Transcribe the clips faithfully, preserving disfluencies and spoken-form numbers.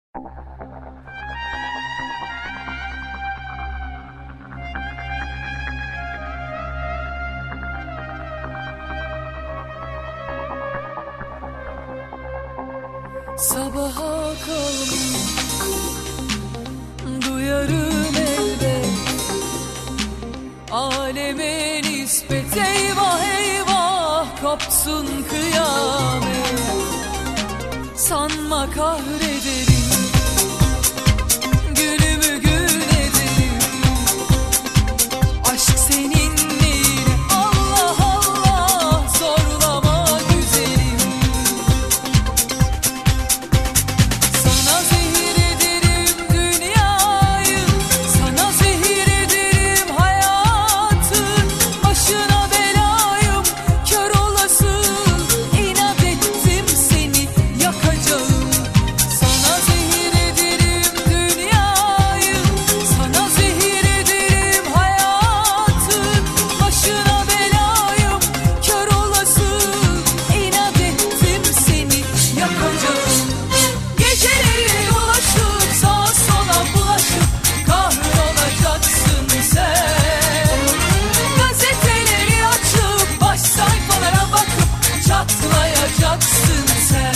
Sabaha kalmış duyarım elbet, aleme nispet eyvah eyvah kopsun kıyamet. Sanma kahrederim, gülümü gül ederim. Aşk senin neyine Allah Allah, zorlama güzelim. Sana zehir ederim dünyayı, sana zehir ederim hayatı. Başına belayım, kör olasın, inat ettim seni yakacağım. Sana zehir ederim dünyayı, sana zehir ederim hayatı. Başına belayım, kör olasın, inat ettim seni yakacağım. Geceleri dolaşıp sağa sola bulaşıp kahrolacaksın sen. Gazeteleri açıp baş sayfalara bakıp çatlayacaksın sen.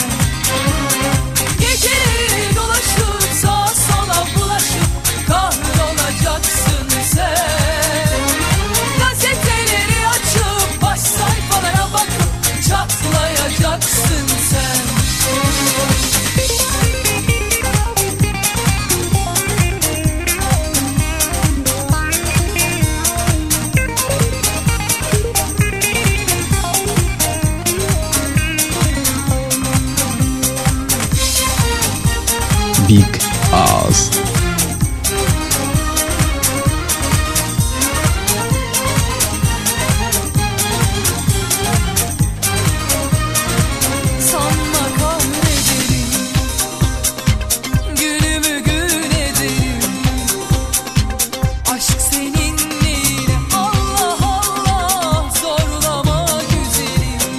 Geceleri dolaşıp sağa sola bulaşıp kahrolacaksın sen. Gazeteleri açıp baş sayfalara bakıp çatlayacaksın sen. Big Ağız. Sanma kahrederim, gülümü gül ederim. Aşk senin neyine Allah Allah, zorlama güzelim.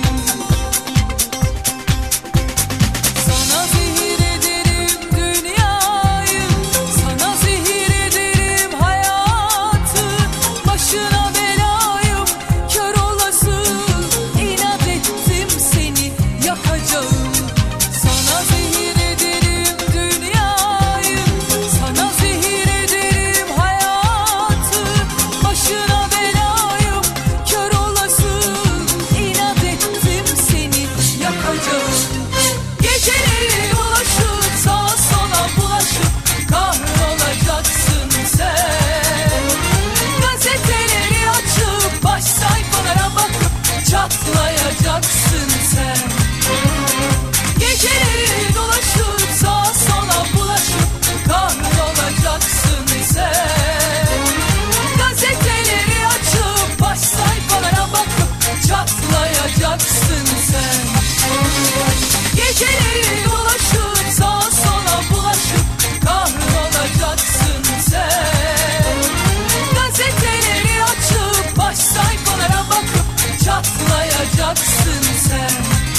Sana zehir ederim dünyayı, sana zehir ederim hayatı. Başına belayım, kör olasın, inat ettim seni yakacağım. Sana zehir ederim dünyayı, sana zehir ederim hayatı. Başına belayım, kör olasın, inat ettim seni yakacağım. Geceleri dolaşıp sağa sola bulaşıp kahrolacaksın sen. Gazeteleri açıp baş sayfalara bakıp çatlayacaksın sen. Geceleri dolaşıp sağa sola bulaşıp kahrolacaksın sen. Gazeteleri açıp baş sayfalara bakıp çatlayacaksın sen. Geceleri dolaşıp sağa sola bulaşıp kahrolacaksın sen. Gazeteleri açıp baş sayfalara bakıp çatlayacaksın sen.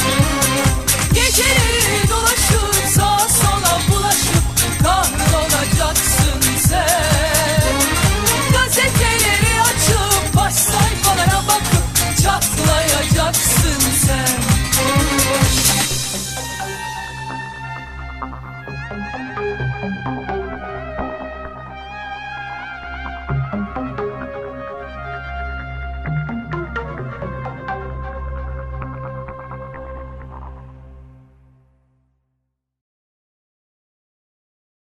Geceleri dolaşıp sağa sola bulaşıp kahrolacaksın sen. Gazeteleri açıp baş sayfalara bakıp çatlayacaksın sen. Thank you.